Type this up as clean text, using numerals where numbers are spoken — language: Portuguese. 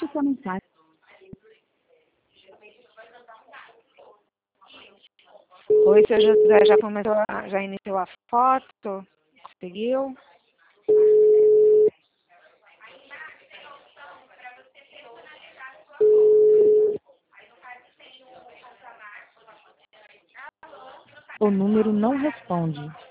Deixe sua mensagem. Oi, seu José, já iniciou a foto? Conseguiu? O número não responde.